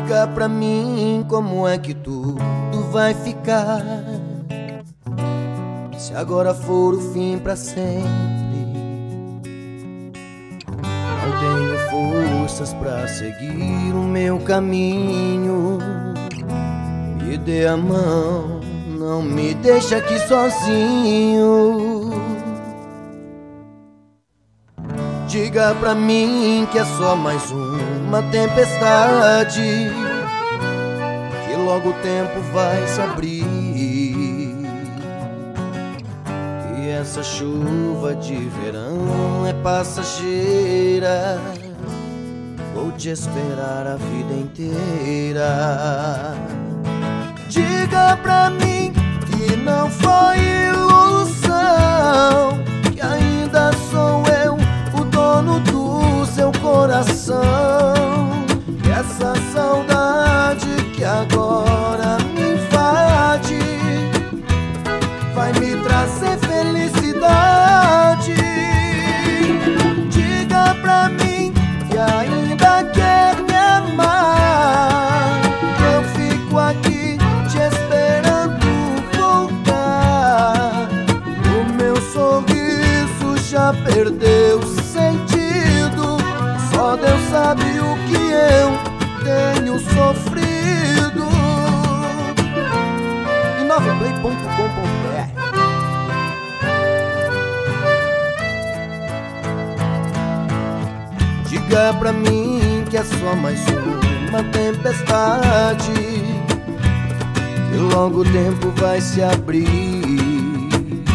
Diga pra mim como é que tudo vai ficar, se agora for o fim pra sempre. Não tenho forças pra seguir o meu caminho. Me dê a mão, não me deixe aqui sozinho. Diga pra mim que é só mais uma tempestade, que logo o tempo vai se abrir, que essa chuva de verão é passageira. Vou te esperar a vida inteira. Diga pra mim que não foi ilusão, que ainda sou eu o dono do seu coração, que essa saudade que agora me invade vai me trazer felicidade. Diga pra mim que ainda quer me amar, que eu fico aqui te esperando voltar. O meu sorriso já perdeu sentido, só Deus sabe o que eu tenho sofrido. Inovaplay.com.br. Diga pra mim que é só mais uma tempestade, que logo o tempo vai se abrir,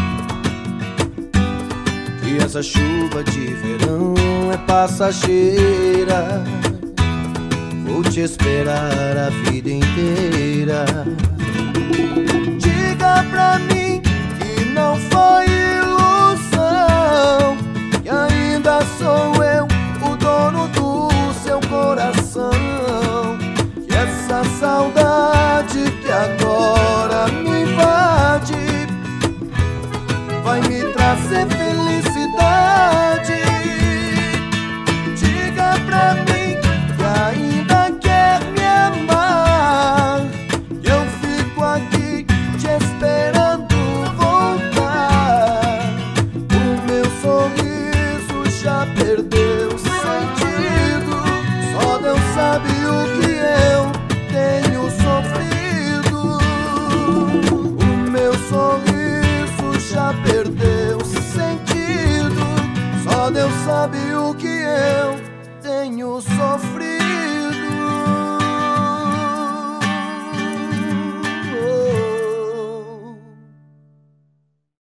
que essa chuva de verão é passageira. Vou te esperar a vida inteira. Diga pra mim que não foi ilusão, que ainda sou eu o dono do seu coração, que essa saudade que agora me invade vai me trazer felicidade. Diga pra mim que ainda quer me amar, que eu fico aqui te esperando voltar. O meu sorriso já perdeu sentido, só Deus sabe o que eu tenho sofrido. O meu sorriso já perdeu sentido, só Deus sabe o que eu